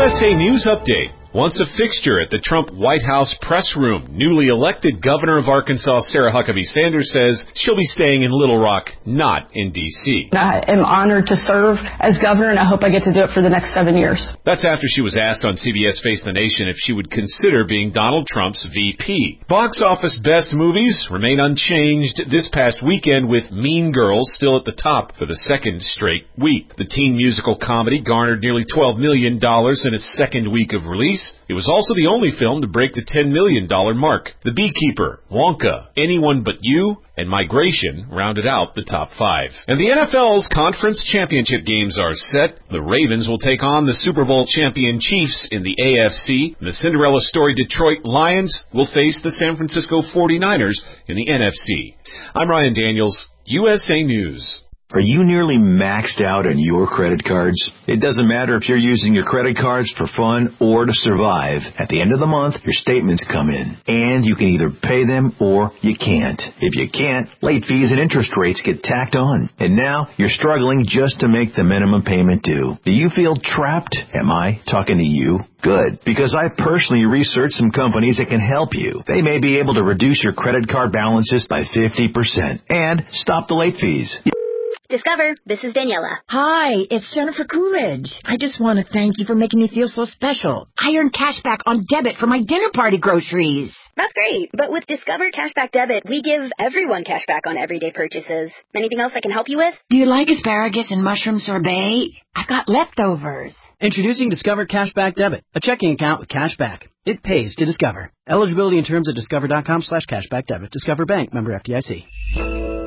USA News Update. Once a fixture at the Trump White House press room, newly elected governor of Arkansas, Sarah Huckabee Sanders, says she'll be staying in Little Rock, not in D.C. I am honored to serve as governor, and I hope I get to do it for the next 7 years. That's after she was asked on CBS Face the Nation if she would consider being Donald Trump's VP. Box office best movies remain unchanged this past weekend, with Mean Girls still at the top for the second straight week. The teen musical comedy garnered nearly $12 million in its second week of release. It was also the only film to break the $10 million mark. The Beekeeper, Wonka, Anyone But You, and Migration rounded out the top 5. And the NFL's conference championship games are set. The Ravens will take on the Super Bowl champion Chiefs in the AFC. The Cinderella story Detroit Lions will face the San Francisco 49ers in the NFC. I'm Ryan Daniels, USA News. Are you nearly maxed out on your credit cards? It doesn't matter if you're using your credit cards for fun or to survive. At the end of the month, your statements come in, and you can either pay them or you can't. If you can't, late fees and interest rates get tacked on. And now you're struggling just to make the minimum payment due. Do you feel trapped? Am I talking to you? Good, because I personally researched some companies that can help you. They may be able to reduce your credit card balances by 50% and stop the late fees. Discover, this is Daniela. Hi, it's Jennifer Coolidge. I just want to thank you for making me feel so special. I earned cash back on debit for my dinner party groceries. That's great, but with Discover Cashback Debit, we give everyone cash back on everyday purchases. Anything else I can help you with? Do you like asparagus and mushroom sorbet? I've got leftovers. Introducing Discover Cashback Debit, a checking account with cash back. It pays to Discover. Eligibility and terms at discover.com/cashbackdebit. Discover Bank, member FDIC.